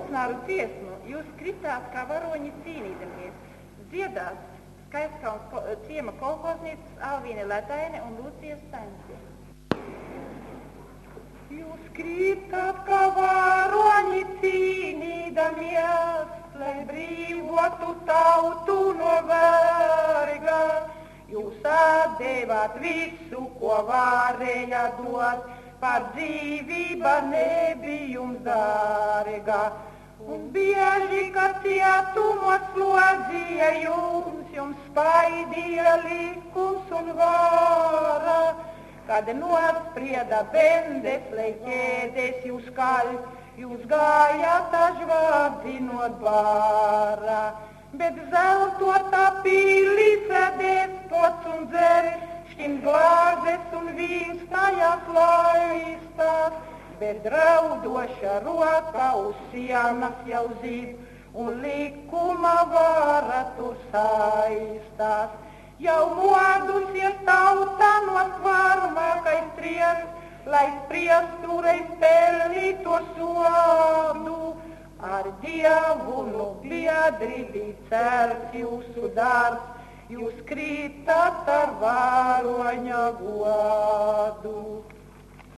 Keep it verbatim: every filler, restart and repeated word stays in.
pulsnāru dziesmu jūs kritāt kā varoņi cīnīdamies. Dziedās Skaistkalns ciema kolhoznieces Alvīne Letaine un Lūcija Staņķe. Jūs kritāt kā varoņi cīnīdamies, lai brīvotu tautu no verga. Jūs atdevāt visu, ko varēja dot, par dzīvība nebija jums dārga. Un bieži, kad cietumos slodzīja jums, jums spaidīja likums un vara. Kad nosprieda bendes, lai ķēdes jūs kaļ, jūs gājāt ažvārdzinot bārā. Bet zeltotā pīlī sēdēs pots un dzer, šķin glāzes un vīns tajās laistās. Bet draudoša roka uz sienas jau zīd, un likuma vara tur saistās. Jau modusies tauta no svarmākais tries, lai spriestureiz pelnīto sodu. Ar Dievu nu biedri bija celts jūsu darbs, jūs krītat ar varoņa godu.